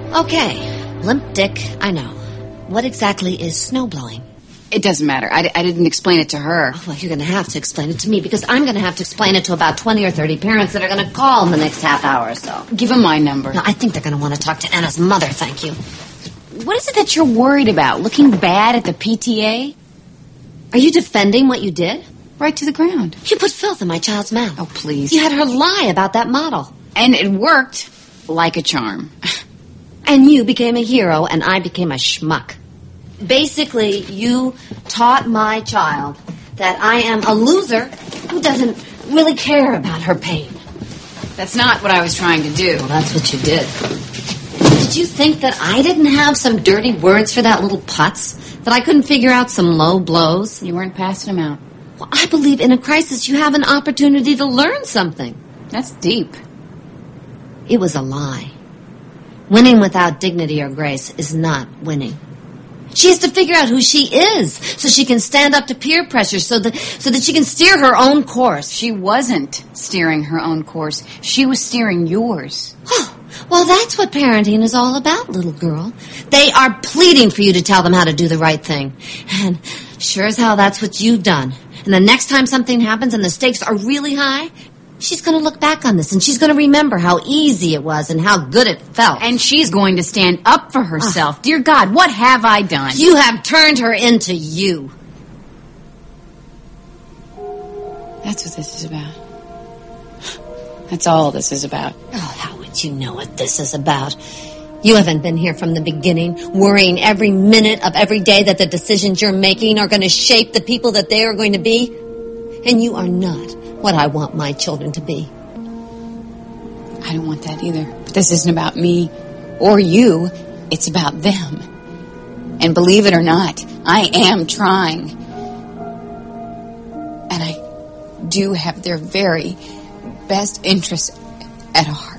Okay, limp dick, I know. What exactly is snowblowing? It doesn't matter. I didn't explain it to her. Oh, well, you're going to have to explain it to me, because I'm going to have to explain it to about 20 or 30 parents that are going to call in the next half hour or so. Give them my number. No, I think they're going to want to talk to Anna's mother, thank you. What is it that you're worried about? Looking bad at the PTA? Are you defending what you did? Right to the ground. You put filth in my child's mouth. Oh, please. You had her lie about that model. And it worked like a charm. And you became a hero, and I became a schmuck. Basically, you taught my child that I am a loser who doesn't really care about her pain. That's not what I was trying to do. Well, that's what you did. Did you think that I didn't have some dirty words for that little putz? That I couldn't figure out some low blows? You weren't passing them out. Well, I believe in a crisis you have an opportunity to learn something. That's deep. It was a lie. Winning without dignity or grace is not winning. She has to figure out who she is so she can stand up to peer pressure so that she can steer her own course. She wasn't steering her own course. She was steering yours. Oh, well, that's what parenting is all about, little girl. They are pleading for you to tell them how to do the right thing. And sure as hell, that's what you've done. And the next time something happens and the stakes are really high, she's going to look back on this and she's going to remember how easy it was and how good it felt. And she's going to stand up for herself. Dear God, what have I done? You have turned her into you. That's what this is about. That's all this is about. Oh, how would you know what this is about? You haven't been here from the beginning, worrying every minute of every day that the decisions you're making are going to shape the people that they are going to be. And you are not what I want my children to be. I don't want that either. But this isn't about me or you. It's about them. And believe it or not, I am trying. And I do have their very best interests at heart.